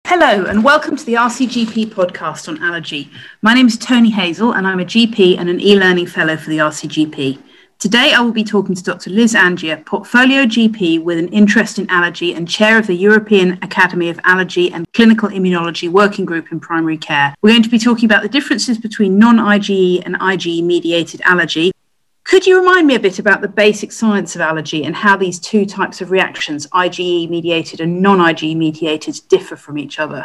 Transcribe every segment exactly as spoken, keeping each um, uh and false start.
Hello and welcome to the R C G P podcast on allergy. My name is Tony Hazel and I'm a G P and an e-learning fellow for the R C G P. Today I will be talking to Doctor Liz Angier, Portfolio G P with an interest in allergy and chair of the European Academy of Allergy and Clinical Immunology Working Group in Primary Care. We're going to be talking about the differences between non-I G E and I G E-mediated allergy. Could you remind me a bit about the basic science of allergy and how these two types of reactions, I G E-mediated and non-I G E-mediated, differ from each other?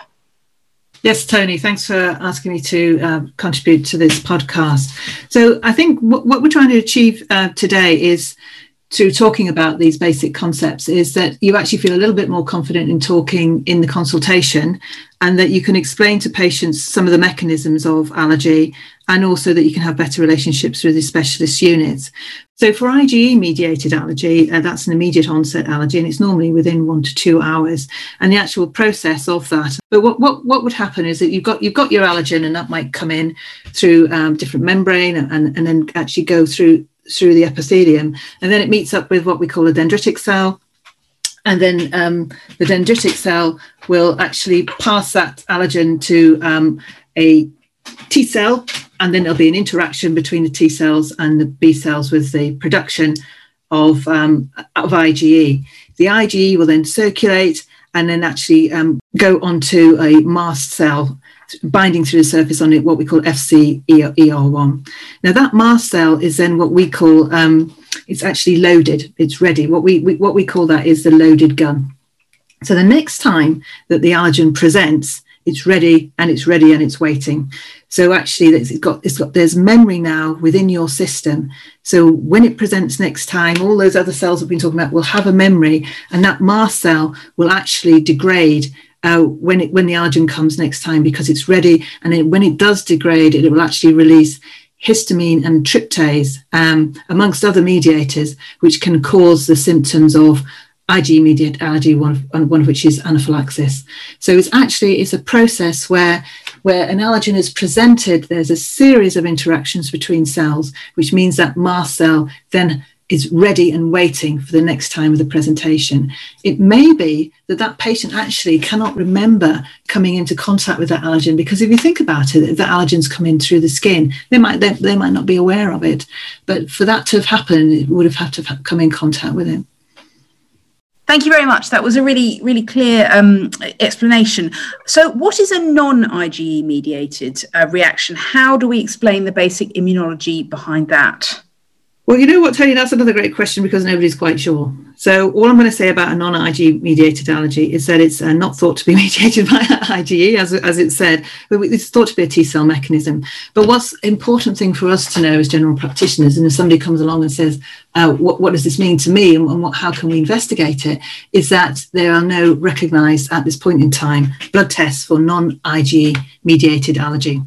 Yes, Tony, thanks for asking me to uh, contribute to this podcast. So I think w- what we're trying to achieve uh, today is, through talking about these basic concepts, is that you actually feel a little bit more confident in talking in the consultation, and that you can explain to patients some of the mechanisms of allergy, and also that you can have better relationships with the specialist units. So for I G E-mediated allergy, uh, that's an immediate onset allergy, and it's normally within one to two hours. And the actual process of that, but what what, what would happen is that you've got you've got your allergen, and that might come in through um, different membrane, and, and then actually go through through the epithelium, and then it meets up with what we call a dendritic cell. And then um, the dendritic cell will actually pass that allergen to um, a T cell, and then there'll be an interaction between the T cells and the B cells with the production of, um, of I G E. The I G E will then circulate and then actually um, go onto a mast cell, binding through the surface on it, what we call F C E R one. Now that mast cell is then what we call, um, it's actually loaded, it's ready. What we, we what we call that is the loaded gun. So the next time that the allergen presents, it's ready and it's ready and it's waiting. So actually it's got, it's got, there's memory now within your system. So when it presents next time, all those other cells we've been talking about will have a memory, and that mast cell will actually degrade Uh, when it when the allergen comes next time, because it's ready. And it, when it does degrade, it will actually release histamine and tryptase, um, amongst other mediators, which can cause the symptoms of I G E-mediated allergy, one of, one of which is anaphylaxis. So it's actually it's a process where where an allergen is presented. There's a series of interactions between cells, which means that mast cell then is ready and waiting for the next time of the presentation. It may be that that patient actually cannot remember coming into contact with that allergen, because if you think about it, if the allergens come in through the skin, they might they, they might not be aware of it. But for that to have happened, it would have had to have come in contact with it. Thank you very much. That was a really, really clear um, explanation. So what is a non-I G E-mediated uh, reaction? How do we explain the basic immunology behind that? Well, you know what, Tony, that's another great question, because nobody's quite sure. So all I'm going to say about a non-I G E-mediated allergy is that it's uh, not thought to be mediated by I G E, as, as it said, but it's thought to be a T-cell mechanism. But what's important thing for us to know as general practitioners, and if somebody comes along and says, uh, what, what does this mean to me, and, and what, how can we investigate it, is that there are no recognised, at this point in time, blood tests for non-I G E-mediated allergy.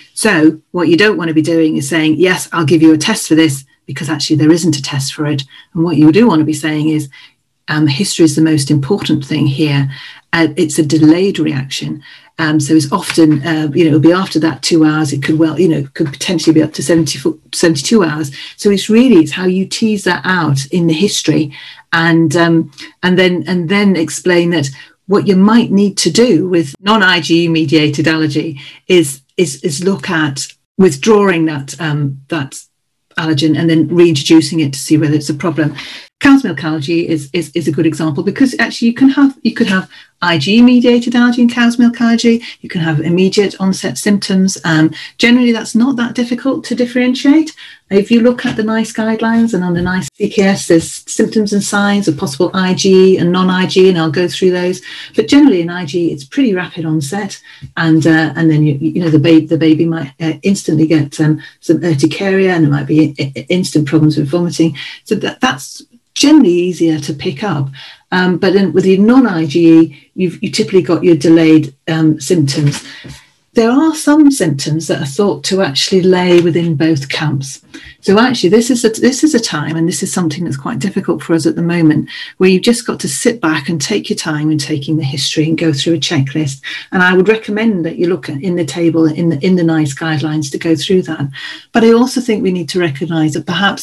So what you don't want to be doing is saying, yes, I'll give you a test for this, because actually there isn't a test for it. And what you do want to be saying is um, history is the most important thing here. Uh, it's a delayed reaction. Um, so it's often, uh, you know, it'll be after that two hours. It could well, you know, could potentially be up to seventy, seventy-two hours. So it's really, it's how you tease that out in the history, and um, and then and then explain that what you might need to do with non-I G E-mediated allergy is is is look at withdrawing that um, that allergen and then reintroducing it to see whether it's a problem. Cow's milk allergy is, is is a good example, because actually you can have you could have I G E-mediated allergy and cow's milk allergy. You can have immediate onset symptoms. Um, generally, that's not that difficult to differentiate. If you look at the NICE guidelines, and on the NICE C K S, there's symptoms and signs of possible I G E and non-I G E, and I'll go through those. But generally, in I G E, it's pretty rapid onset, and uh, and then you you know the baby the baby might uh, instantly get um, some urticaria, and there might be instant problems with vomiting. So that that's generally easier to pick up. Um, but then with the non-I G E, you've you typically got your delayed um, symptoms. There are some symptoms that are thought to actually lay within both camps. So actually, this is a, this is a time, and this is something that's quite difficult for us at the moment, where you've just got to sit back and take your time in taking the history and go through a checklist. And I would recommend that you look at in the table, in the, in the NICE guidelines, to go through that. But I also think we need to recognise that perhaps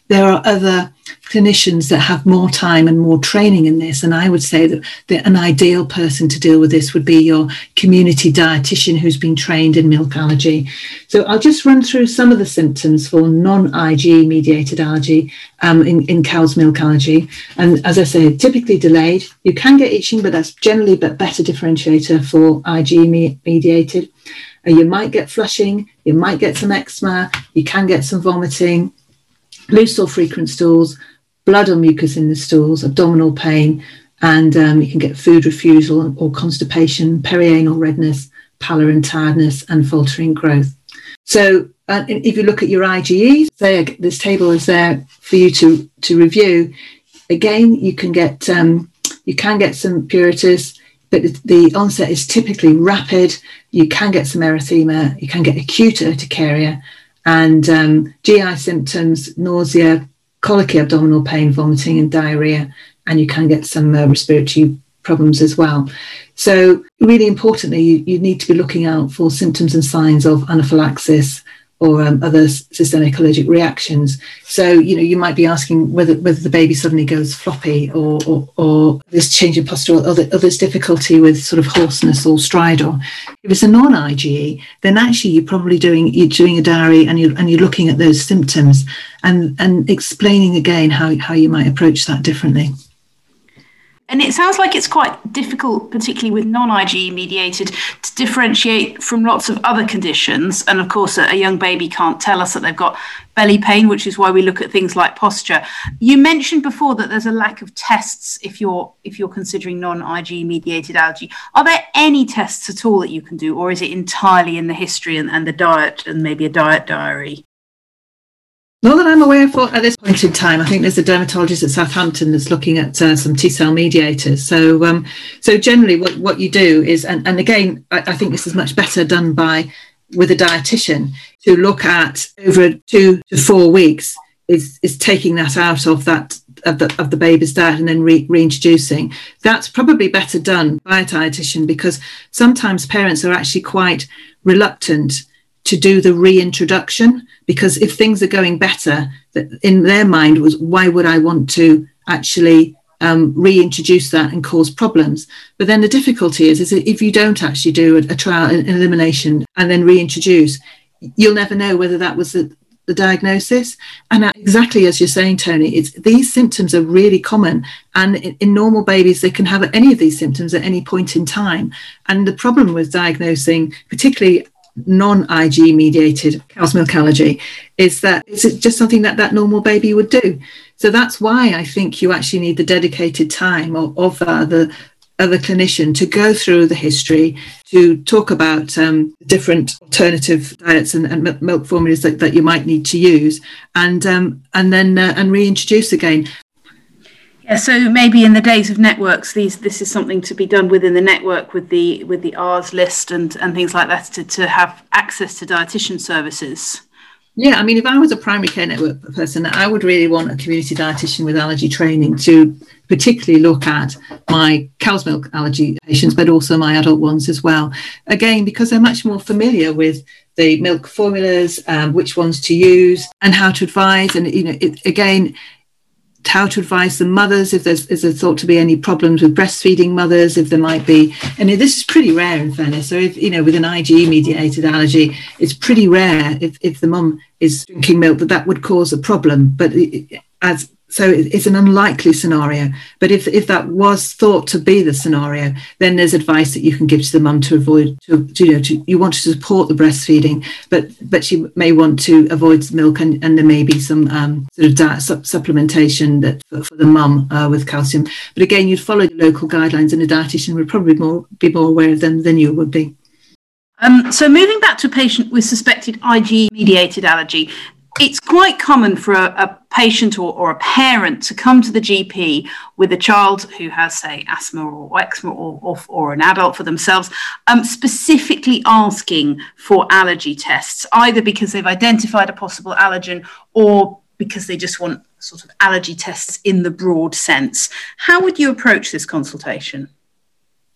there are other clinicians that have more time and more training in this. And I would say that, that an ideal person to deal with this would be your community dietitian who's been trained in milk allergy. So I'll just run through some of the symptoms for non-I G E mediated allergy um, in, in cow's milk allergy. And as I say, typically delayed. You can get itching, but that's generally a better differentiator for I G E mediated. Uh, you might get flushing, you might get some eczema, you can get some vomiting, loose or frequent stools, blood or mucus in the stools, abdominal pain, and um, you can get food refusal or constipation, perianal redness, pallor and tiredness, and faltering growth. So uh, if you look at your I G Es, say this table is there for you to, to review. Again, you can get um, you can get some pruritus, but the onset is typically rapid. You can get some erythema, you can get acute urticaria, and um, G I symptoms, nausea, colicky abdominal pain, vomiting and diarrhea, and you can get some uh, respiratory problems as well. So really importantly, you, you need to be looking out for symptoms and signs of anaphylaxis or um, other systemic allergic reactions. So, you know, you might be asking whether whether the baby suddenly goes floppy or or, or there's change in posture or other, or there's difficulty with sort of hoarseness or stridor. If it's a non-I G E, then actually you're probably doing you're doing a diary and you're and you're looking at those symptoms and and explaining again how how you might approach that differently. And it sounds like it's quite difficult, particularly with non-I G E mediated, to differentiate from lots of other conditions. And of course, a young baby can't tell us that they've got belly pain, which is why we look at things like posture. You mentioned before that there's a lack of tests if you're if you're considering non-I G E mediated allergy. Are there any tests at all that you can do, or is it entirely in the history and, and the diet and maybe a diet diary? Not that I'm aware of at this point in time. I think there's a dermatologist at Southampton that's looking at uh, some T-cell mediators. So um, so generally what, what you do is, and, and again, I, I think this is much better done by with a dietitian, to look at over two to four weeks is, is taking that out of that of the, of the baby's diet and then re- reintroducing. That's probably better done by a dietitian, because sometimes parents are actually quite reluctant to do the reintroduction, because if things are going better, that in their mind was, why would I want to actually um, reintroduce that and cause problems? But then the difficulty is, is that if you don't actually do a, a trial, an elimination, and then reintroduce, you'll never know whether that was the, the diagnosis. And exactly as you're saying, Tony, it's these symptoms are really common, and in, in normal babies they can have any of these symptoms at any point in time. And the problem with diagnosing, particularly non-I G E mediated cow's milk allergy, is that it's just something that that normal baby would do. So that's why I think you actually need the dedicated time of, of uh, the other clinician to go through the history, to talk about um, different alternative diets and, and milk formulas that, that you might need to use, and um, and then uh, and reintroduce again. Yeah, so maybe in the days of networks, these this is something to be done within the network with the with the R S list and, and things like that, to, to have access to dietitian services. Yeah, I mean, if I was a primary care network person, I would really want a community dietitian with allergy training to particularly look at my cow's milk allergy patients, but also my adult ones as well. Again, because they're much more familiar with the milk formulas, um, which ones to use and how to advise. And, you know, it, again, how to advise the mothers if there's is there thought to be any problems with breastfeeding mothers, if there might be. And this is pretty rare in fairness. So if, you know, with an I G E mediated allergy, it's pretty rare if, if the mum is drinking milk that that would cause a problem. But it, as so it's an unlikely scenario. But if if that was thought to be the scenario, then there's advice that you can give to the mum to avoid, to, to you know, to, you want to support the breastfeeding, but but she may want to avoid milk, and, and there may be some um, sort of diet su- supplementation that for, for the mum uh, with calcium. But again, you'd follow the local guidelines, and a dietitian would probably more be more aware of them than you would be. Um, so moving back to a patient with suspected I G E mediated allergy, it's quite common for a, a patient or, or a parent to come to the G P with a child who has, say, asthma or eczema, or, or, or an adult for themselves, um, specifically asking for allergy tests, either because they've identified a possible allergen or because they just want sort of allergy tests in the broad sense. How would you approach this consultation?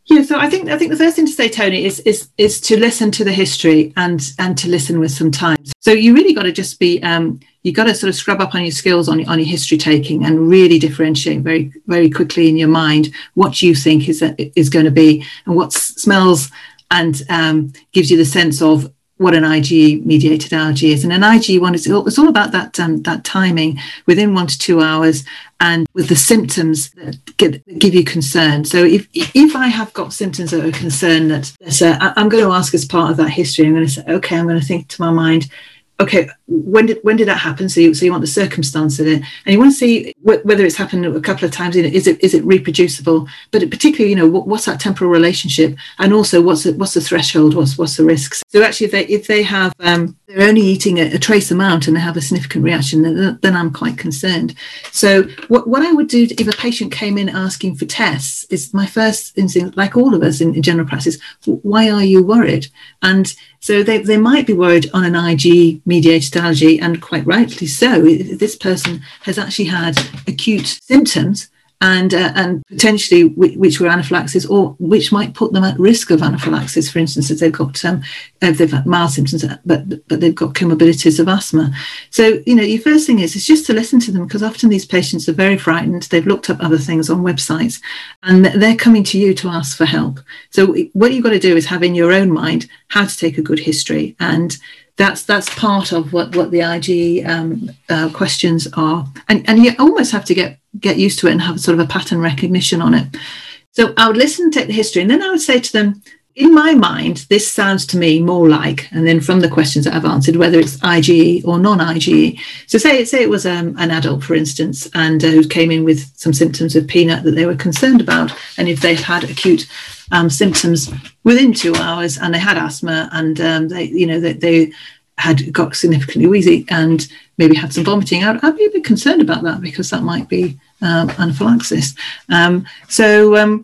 Yeah, so I think I think the first thing to say, Tony, is is is to listen to the history and and to listen with some time. So you really got to just be um, you got to sort of scrub up on your skills on on your history taking and really differentiate very very quickly in your mind what you think is is going to be and what smells and um, gives you the sense of what an IgE mediated allergy is. And an IgE one is it's all about that um, that timing within one to two hours and with the symptoms that give, that give you concern. So if if I have got symptoms that are concern that, that uh, I'm going to ask as part of that history, I'm going to say, okay, I'm going to think to my mind, okay, when did when did that happen? So you, so you want the circumstance of it, and you want to see wh- whether it's happened a couple of times. Is it is it reproducible? But it, particularly, you know, what, what's that temporal relationship, and also what's the, what's the threshold? What's what's the risks? So actually, if they if they have um, they're only eating a, a trace amount and they have a significant reaction, then, then I'm quite concerned. So what what I would do if a patient came in asking for tests is my first instinct, like all of us in, in general practice, why are you worried? And so they, they might be worried on an IgE mediated allergy, and quite rightly so. This person has actually had acute symptoms and uh, and potentially w- which were anaphylaxis, or which might put them at risk of anaphylaxis. For instance, if they've got um, if they've had mild symptoms, but but they've got comorbidities of asthma. So you know, your first thing is is just to listen to them, because often these patients are very frightened. They've looked up other things on websites, and they're coming to you to ask for help. So what you've got to do is have in your own mind how to take a good history, and that's that's part of what what the IgE um, uh, questions are, and and you almost have to get get used to it and have sort of a pattern recognition on it. So I would listen, take the history, and then I would say to them, in my mind, this sounds to me more like, and then from the questions that I've answered, whether it's IgE or non-IgE. So say say it was um, an adult, for instance, and uh, who came in with some symptoms of peanut that they were concerned about, and if they've had acute um, symptoms within two hours and they had asthma and um, they, you know, they, they had got significantly wheezy and maybe had some vomiting, I'd, I'd be a bit concerned about that, because that might be um, anaphylaxis. Um, so um,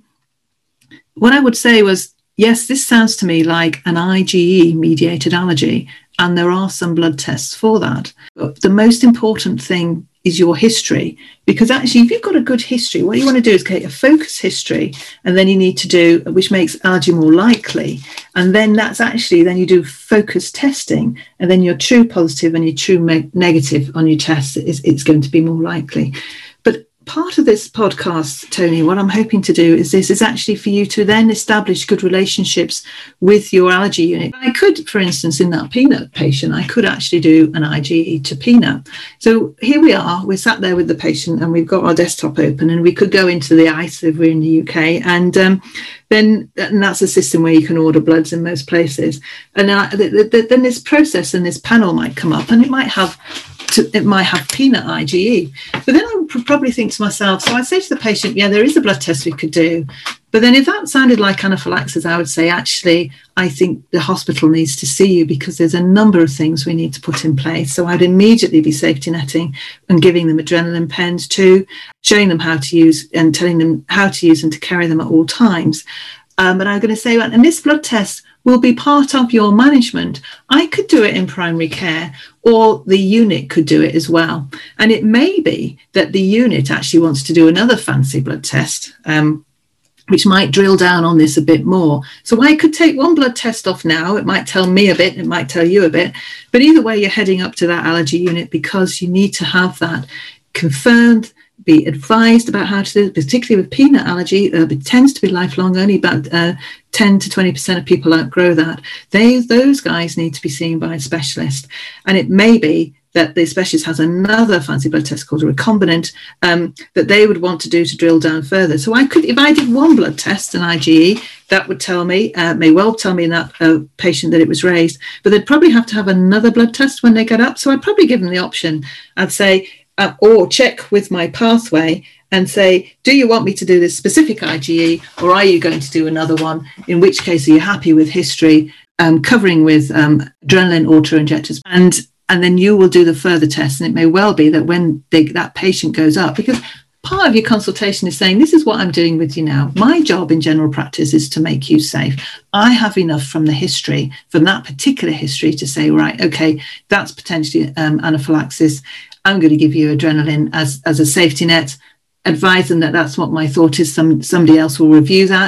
what I would say was, yes, this sounds to me like an IgE mediated allergy, and there are some blood tests for that. But the most important thing is your history, because actually if you've got a good history, what you want to do is get a focus history, and then you need to do, which makes allergy more likely, and then that's actually, then you do focus testing, and then your true positive and your true me- negative on your test is it's going to be more likely. But part of this podcast, Tony, what I'm hoping to do is this is actually for you to then establish good relationships with your allergy unit. I could, for instance, in that peanut patient, I could actually do an IgE to peanut. So here we are, we're sat there with the patient and we've got our desktop open, and we could go into the I C E if we're in the U K, and um, then and that's a system where you can order bloods in most places. And uh, the, the, then this process and this panel might come up, and it might have To, it might have peanut IgE. But then I would probably think to myself, so I'd say to the patient, yeah, there is a blood test we could do. But then if that sounded like anaphylaxis, I would say, actually, I think the hospital needs to see you, because there's a number of things we need to put in place. So I'd immediately be safety netting and giving them adrenaline pens too, showing them how to use and telling them how to use and to carry them at all times. Um, and I'm going to say, and this blood test will be part of your management. I could do it in primary care, or the unit could do it as well. And it may be that the unit actually wants to do another fancy blood test, um, which might drill down on this a bit more. So I could take one blood test off now. It might tell me a bit, it might tell you a bit, but either way, you're heading up to that allergy unit, because you need to have that confirmed, be advised about how to do it, particularly with peanut allergy. Uh, it tends to be lifelong. Only about uh, ten to twenty percent of people outgrow that. They, those guys need to be seen by a specialist. And it may be that the specialist has another fancy blood test called a recombinant um, that they would want to do to drill down further. So I could, if I did one blood test, an IgE, that would tell me, uh, may well tell me in that uh, patient that it was raised, but they'd probably have to have another blood test when they get up. So I'd probably give them the option. I'd say, Uh, or check with my pathway and say, do you want me to do this specific IgE, or are you going to do another one? In which case, are you happy with history, um, covering with um, adrenaline auto-injectors? And and then you will do the further test. And it may well be that when they, that patient goes up, because part of your consultation is saying, this is what I'm doing with you now. My job in general practice is to make you safe. I have enough from the history, from that particular history, to say, right, okay, that's potentially um, anaphylaxis. I'm going to give you adrenaline as, as a safety net, advise them that that's what my thought is. Some, somebody else will review that.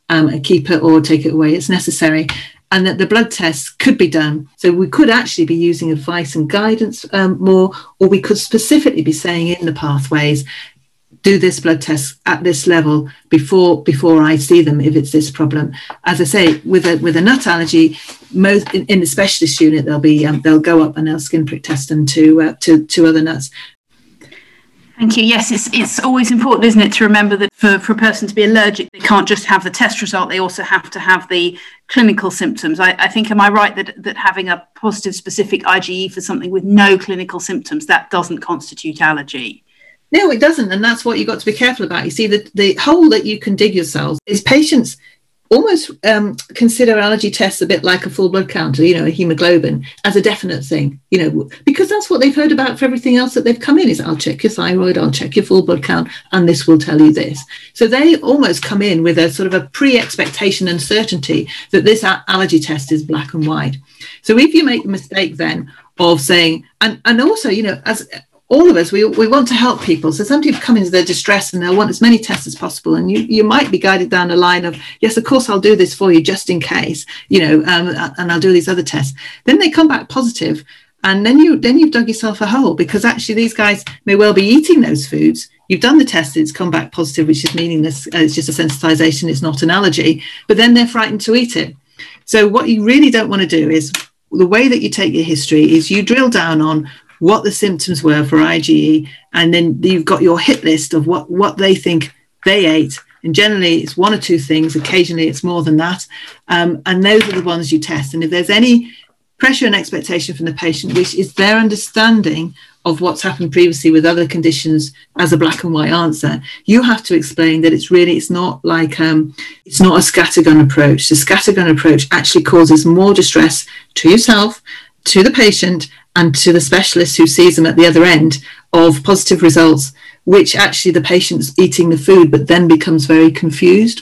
um, and keep it or take it away as necessary. And that the blood tests could be done. So we could actually be using advice and guidance um, more, or we could specifically be saying in the pathways, do this blood test at this level before before I see them if it's this problem. As I say, with a with a nut allergy, most in, in the specialist unit they'll be um, they'll go up and they'll skin prick test them to uh, to to other nuts. Thank you. Yes, it's it's always important, isn't it, to remember that for, for a person to be allergic, they can't just have the test result, they also have to have the clinical symptoms. I, I think, am I right that, that having a positive specific IgE for something with no clinical symptoms, that doesn't constitute allergy? No, it doesn't. And that's what you've got to be careful about. You see, the, the hole that you can dig yourselves is patients almost um, consider allergy tests a bit like a full blood count, you know, a hemoglobin, as a definite thing, you know, because that's what they've heard about for everything else that they've come in is I'll check your thyroid, I'll check your full blood count, and this will tell you this. So they almost come in with a sort of a pre-expectation and certainty that this allergy test is black and white. So if you make the mistake then of saying, and, and also, you know, as all of us, we we want to help people. So some people come into their distress and they'll want as many tests as possible. And you, you might be guided down the line of, yes, of course, I'll do this for you just in case, you know, um, and I'll do these other tests. Then they come back positive, and then, you, then you've dug yourself a hole, because actually these guys may well be eating those foods. You've done the test, it's come back positive, which is meaningless. Uh, it's just a sensitization, it's not an allergy. But then they're frightened to eat it. So what you really don't want to do is, the way that you take your history is you drill down on what the symptoms were for IgE, and then you've got your hit list of what, what they think they ate. And generally it's one or two things, occasionally it's more than that. Um, and those are the ones you test. And if there's any pressure and expectation from the patient, which is their understanding of what's happened previously with other conditions as a black and white answer, you have to explain that it's really, it's not like, um, it's not a scattergun approach. The scattergun approach actually causes more distress to yourself, to the patient, and to the specialist who sees them at the other end of positive results, which actually the patient's eating the food, but then becomes very confused.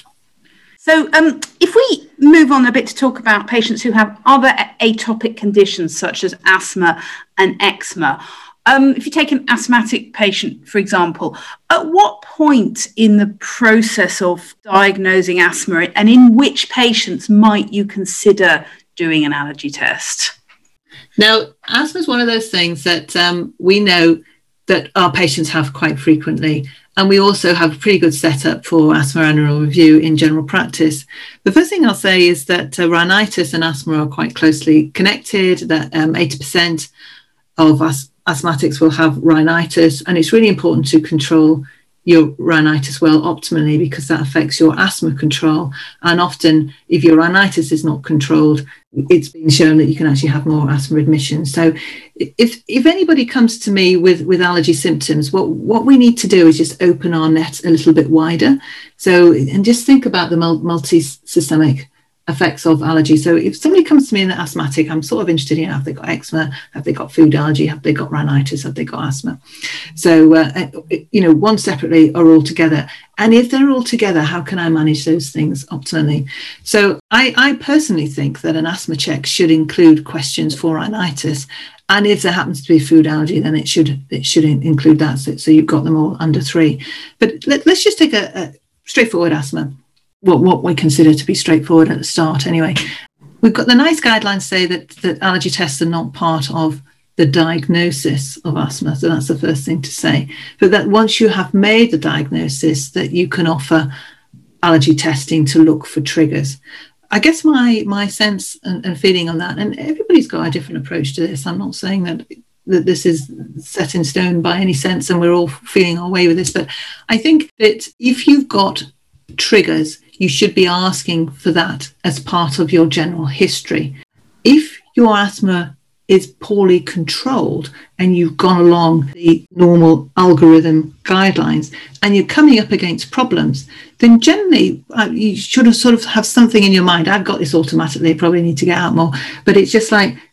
So um, if we move on a bit to talk about patients who have other atopic conditions such as asthma and eczema, um, if you take an asthmatic patient, for example, at what point in the process of diagnosing asthma and in which patients might you consider doing an allergy test? Now, asthma is one of those things that um, we know that our patients have quite frequently. And we also have a pretty good setup for asthma annual review in general practice. The first thing I'll say is that uh, rhinitis and asthma are quite closely connected, that um, eighty percent of us asthmatics will have rhinitis. And it's really important to control your rhinitis well optimally, because that affects your asthma control. And often if your rhinitis is not controlled, it's been shown that you can actually have more asthma admissions. So if if anybody comes to me with, with allergy symptoms, what, what we need to do is just open our net a little bit wider. So, and just think about the multi-systemic effects of allergy. So if somebody comes to me and they're asthmatic, I'm sort of interested in, have they got eczema? Have they got food allergy? Have they got rhinitis? Have they got asthma? So, uh, you know, one separately or all together. And if they're all together, how can I manage those things optimally? So I, I personally think that an asthma check should include questions for rhinitis. And if there happens to be food allergy, then it should it should include that. So, so you've got them all under three. But let, let's just take a, a straightforward asthma. What, what we consider to be straightforward at the start anyway. We've got the NICE guidelines say that, that allergy tests are not part of the diagnosis of asthma. So that's the first thing to say. But that once you have made the diagnosis, that you can offer allergy testing to look for triggers. I guess my my sense and, and feeling on that, and everybody's got a different approach to this. I'm not saying that that this is set in stone by any sense and we're all feeling our way with this, but I think that if you've got triggers, you should be asking for that as part of your general history. If your asthma is poorly controlled and you've gone along the normal algorithm guidelines and you're coming up against problems, then generally uh, you should have sort of have something in your mind. I've got this automatically, probably need to get out more, but it's just like,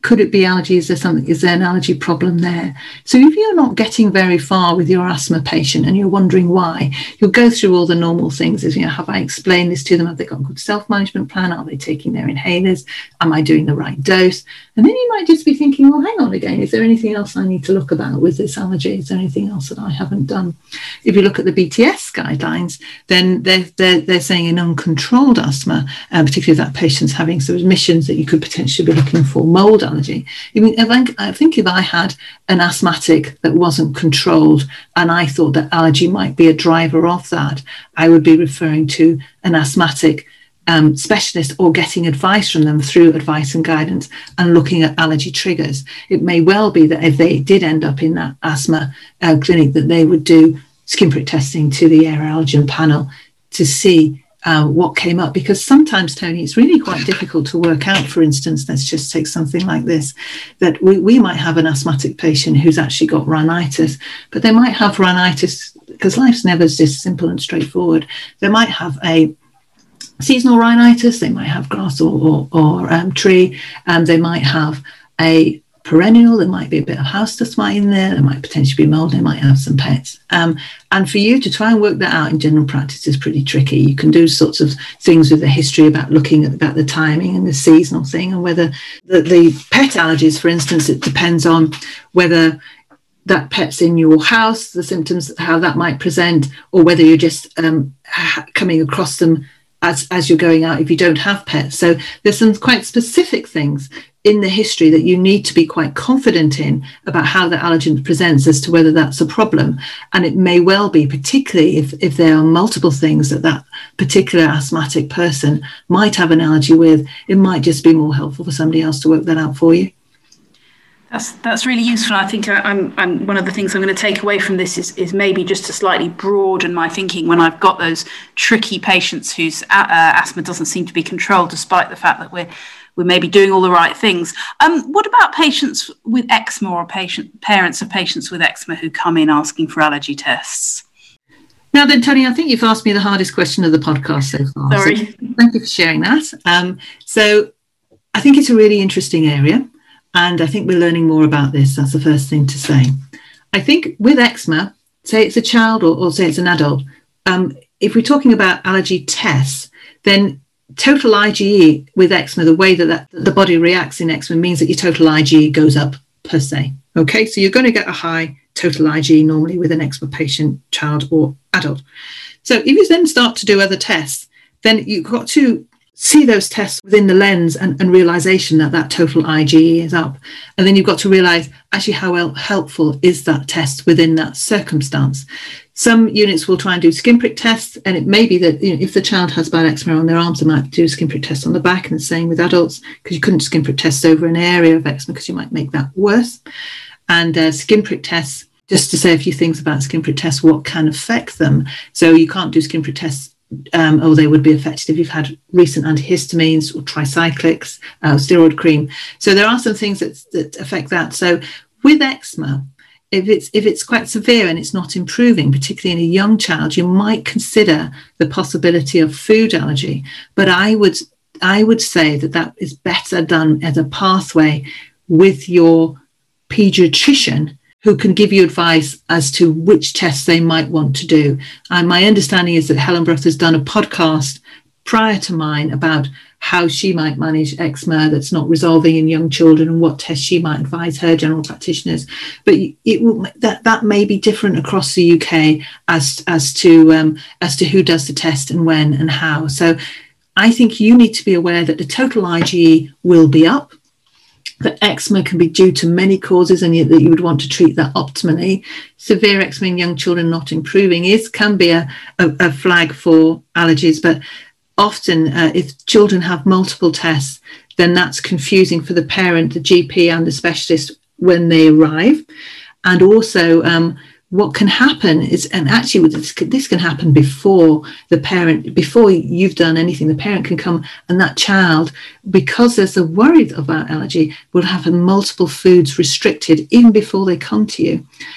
Could it be allergy? Is there something? Is there an allergy problem there? So if you're not getting very far with your asthma patient and you're wondering why, you'll go through all the normal things. As you know, have I explained this to them? Have they got a good self-management plan? Are they taking their inhalers? Am I doing the right dose? And then you might just be thinking, well, hang on again, is there anything else I need to look about with this allergy? Is there anything else that I haven't done? If you look at the B T S guidelines, then they're, they're, they're saying in uncontrolled asthma, uh, particularly if that patient's having some admissions, that you could potentially be looking for mold allergy. I mean, if I, I think if I had an asthmatic that wasn't controlled and I thought that allergy might be a driver of that, I would be referring to an asthmatic Um, specialist or getting advice from them through advice and guidance and looking at allergy triggers. It may well be that if they did end up in that asthma uh, clinic, that they would do skin prick testing to the air allergen panel to see uh, what came up. Because sometimes, Tony, it's really quite difficult to work out. For instance, let's just take something like this, that we, we might have an asthmatic patient who's actually got rhinitis, but they might have rhinitis because life's never just simple and straightforward. They might have a seasonal rhinitis, they might have grass or, or, or um, tree, and they might have a perennial, there might be a bit of house dust mite in there, there might potentially be mold, they might have some pets. Um, and for you to try and work that out in general practice is pretty tricky. You can do sorts of things with the history about looking at about the timing and the seasonal thing, and whether the, the pet allergies, for instance, it depends on whether that pet's in your house, the symptoms, how that might present, or whether you're just um, ha- coming across them As, as you're going out if you don't have pets. So there's some quite specific things in the history that you need to be quite confident in about how the allergen presents as to whether that's a problem. And it may well be, particularly if, if there are multiple things that that particular asthmatic person might have an allergy with, it might just be more helpful for somebody else to work that out for you. That's that's really useful. I think I, I'm, I'm one of the things I'm going to take away from this is, is maybe just to slightly broaden my thinking when I've got those tricky patients whose uh, asthma doesn't seem to be controlled, despite the fact that we're we're maybe doing all the right things. Um, what about patients with eczema or patient parents of patients with eczema who come in asking for allergy tests? Now then, Tony, I think you've asked me the hardest question of the podcast so far. Sorry. So thank you for sharing that. Um, so I think it's a really interesting area. And I think we're learning more about this. That's the first thing to say. I think with eczema, say it's a child or, or say it's an adult, um, if we're talking about allergy tests, then total IgE with eczema, the way that, that the body reacts in eczema means that your total IgE goes up per se. Okay, so you're going to get a high total IgE normally with an eczema patient, child or adult. So if you then start to do other tests, then you've got to see those tests within the lens and, and realization that that total IgE is up. And then you've got to realize actually how well helpful is that test within that circumstance. Some units will try and do skin prick tests, and it may be that, you know, if the child has bad eczema on their arms, they might do a skin prick test on the back, and the same with adults, because you couldn't skin prick test over an area of eczema because you might make that worse. And uh, skin prick tests, just to say a few things about skin prick tests, what can affect them. So you can't do skin prick tests Um, or they would be affected if you've had recent antihistamines or tricyclics, uh, steroid cream. So there are some things that, that affect that. So with eczema, if it's if it's quite severe and it's not improving, particularly in a young child, you might consider the possibility of food allergy. But I would I would say that that is better done as a pathway with your pediatrician, who can give you advice as to which tests they might want to do. And my understanding is that Helen Brough has done a podcast prior to mine about how she might manage eczema that's not resolving in young children and what tests she might advise her general practitioners. But it will, that that may be different across the U K as as to um, as to who does the test and when and how. So I think you need to be aware that the total IgE will be up, that eczema can be due to many causes, and that you would want to treat that optimally. Severe eczema in young children not improving is can be a, a, a flag for allergies, but often uh, if children have multiple tests, then that's confusing for the parent, the G P and the specialist when they arrive. And also um, what can happen is, and actually this, this can happen before the parent, before you've done anything, the parent can come and that child, because there's a worry about allergy, will have multiple foods restricted even before they come to you.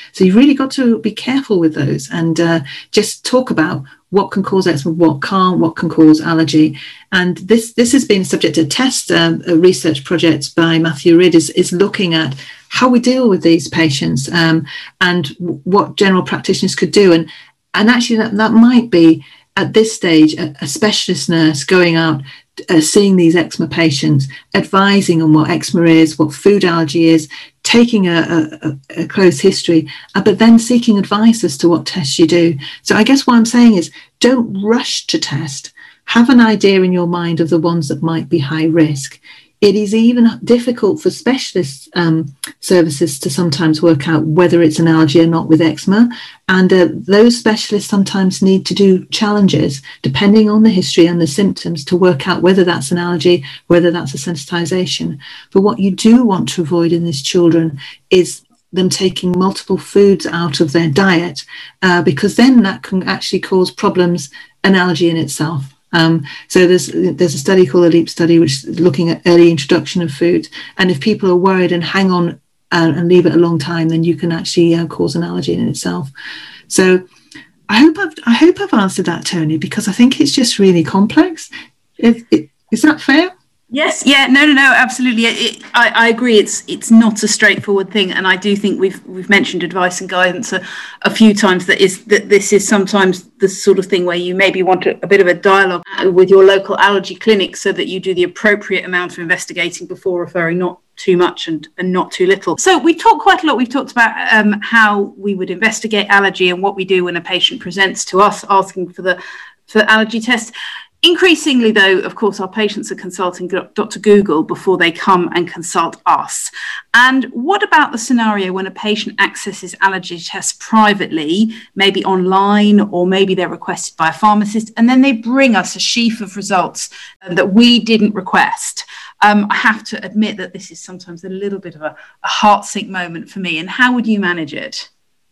So you've really got to be careful with those and uh, just talk about what can cause eczema, what can't, what can cause allergy. And this this has been subject to test, um, a research project by Matthew Ridd is, is looking at how we deal with these patients um, and what general practitioners could do. And, and actually that, that might be at this stage, a, a specialist nurse going out, uh, seeing these eczema patients, advising on what eczema is, what food allergy is, taking a, a, a close history, uh, but then seeking advice as to what tests you do. So I guess what I'm saying is don't rush to test. Have an idea in your mind of the ones that might be high risk. It is even difficult for specialist um, services to sometimes work out whether it's an allergy or not with eczema. And uh, those specialists sometimes need to do challenges, depending on the history and the symptoms, to work out whether that's an allergy, whether that's a sensitization. But what you do want to avoid in these children is them taking multiple foods out of their diet, uh, because then that can actually cause problems, an allergy in itself. Um, so there's there's a study called the LEAP study, which is looking at early introduction of food. And if people are worried and hang on uh, and leave it a long time, then you can actually uh, cause an allergy in itself. So I hope I've I hope I've answered that, Tony, because I think it's just really complex. Is, is that fair? Yes, yeah, no, no, no, absolutely. It, I, I agree. It's it's not a straightforward thing, and I do think we've we've mentioned advice and guidance a, a few times. That is that this is sometimes the sort of thing where you maybe want a, a bit of a dialogue with your local allergy clinic, so that you do the appropriate amount of investigating before referring, not too much and, and not too little. So we talked quite a lot. We've talked about um, how we would investigate allergy and what we do when a patient presents to us asking for the for the allergy test. Increasingly, though, of course, our patients are consulting Doctor Google before they come and consult us. And what about the scenario when a patient accesses allergy tests privately, maybe online, or maybe they're requested by a pharmacist, and then they bring us a sheaf of results that we didn't request? Um, I have to admit that this is sometimes a little bit of a, a heart sink moment for me. And how would you manage it?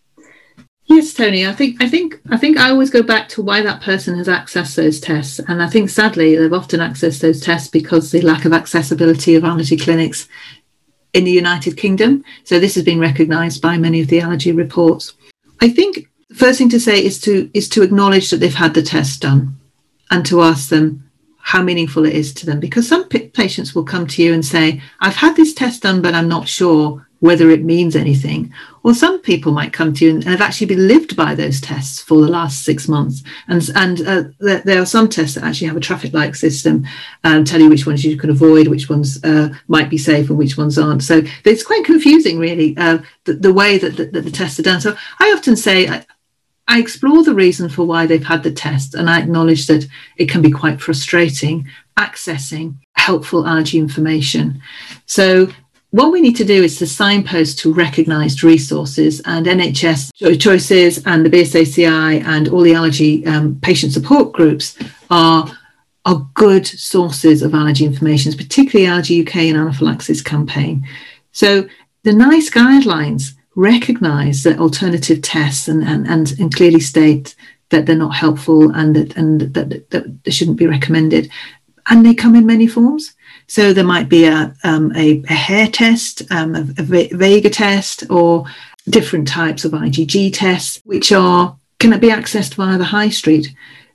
Yes, Tony, I think I think I think I always go back to why that person has accessed those tests. And I think sadly they've often accessed those tests because the lack of accessibility of allergy clinics in the United Kingdom. So this has been recognised by many of the allergy reports. I think the first thing to say is to is to acknowledge that they've had the test done and to ask them how meaningful it is to them. Because some p- patients will come to you and say, I've had this test done, but I'm not sure whether it means anything. Or some people might come to you and have actually been lived by those tests for the last six months. And and uh, there, there are some tests that actually have a traffic light system and tell you which ones you can avoid, which ones uh, might be safe and which ones aren't. So it's quite confusing, really, uh, the, the way that the, that the tests are done. So I often say, I, I explore the reason for why they've had the test, and I acknowledge that it can be quite frustrating accessing helpful allergy information. So what we need to do is to signpost to recognised resources, and N H S Choices and the B S A C I and all the allergy um, patient support groups are, are good sources of allergy information, particularly Allergy U K and Anaphylaxis Campaign. So the NICE guidelines recognise that alternative tests and, and, and, and clearly state that they're not helpful and that, and that, that, that they shouldn't be recommended. And they come in many forms. So there might be a um, a, a hair test, um, a, a Vega test, or different types of I G G tests, which are can be accessed via the high street.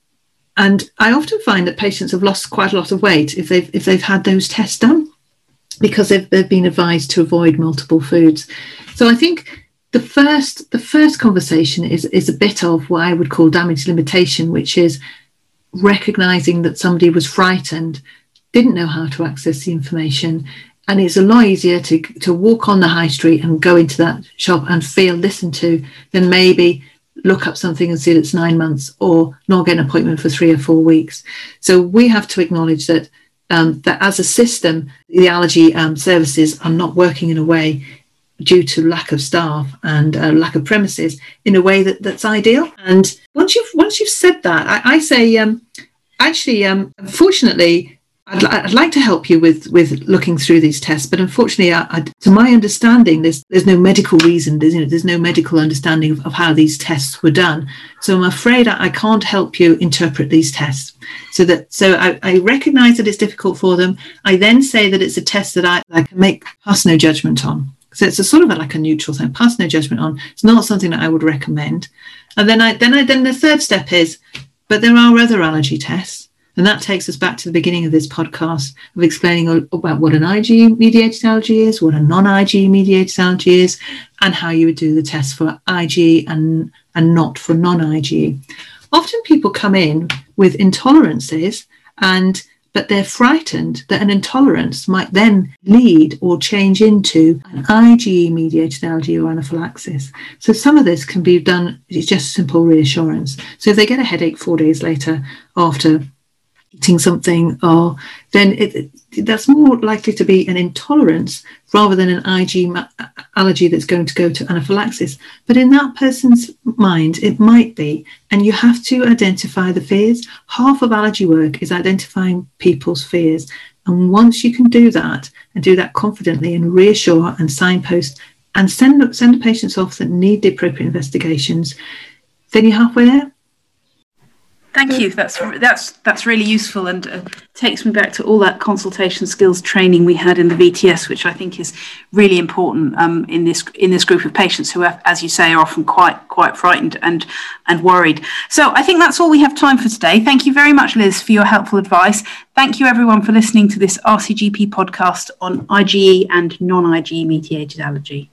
And I often find that patients have lost quite a lot of weight if they've if they've had those tests done, because they've, they've been advised to avoid multiple foods. So I think the first the first conversation is is a bit of what I would call damage limitation, which is recognizing that somebody was frightened, didn't know how to access the information, and it's a lot easier to to walk on the high street and go into that shop and feel listened to than maybe look up something and see that it's nine months or not get an appointment for three or four weeks. So we have to acknowledge that um, that as a system, the allergy um, services are not working in a way, due to lack of staff and uh, lack of premises, in a way that, that's ideal. And once you've once you've said that, I, I say um, actually, um, unfortunately, I'd, I'd like to help you with, with looking through these tests, but unfortunately, I, I, to my understanding, there's there's no medical reason, there's, you know, there's no medical understanding of, of how these tests were done. So I'm afraid I, I can't help you interpret these tests. So that so I, I recognise that it's difficult for them. I then say that it's a test that I, I can make pass no judgment on. So it's a sort of a, like a neutral thing, pass no judgment on. It's not something that I would recommend. And then I then I then the third step is, but there are other allergy tests. And that takes us back to the beginning of this podcast of explaining about what an IgE-mediated allergy is, what a non-IgE-mediated allergy is, and how you would do the test for IgE and, and not for non-IgE. Often people come in with intolerances, and but they're frightened that an intolerance might then lead or change into an IgE-mediated allergy or anaphylaxis. So some of this can be done, it's just simple reassurance. So if they get a headache four days later after eating something, or then it, it, that's more likely to be an intolerance rather than an IgE allergy that's going to go to anaphylaxis. But in that person's mind, it might be, and you have to identify the fears. Half of allergy work is identifying people's fears. And once you can do that and do that confidently and reassure and signpost and send, send the patients off that need the appropriate investigations, then you're halfway there. Thank you. That's that's that's really useful, and uh, takes me back to all that consultation skills training we had in the V T S, which I think is really important um, in this in this group of patients who, have, as you say, are often quite quite frightened and and worried. So I think that's all we have time for today. Thank you very much, Liz, for your helpful advice. Thank you, everyone, for listening to this R C G P podcast on IgE and non-IgE mediated allergy.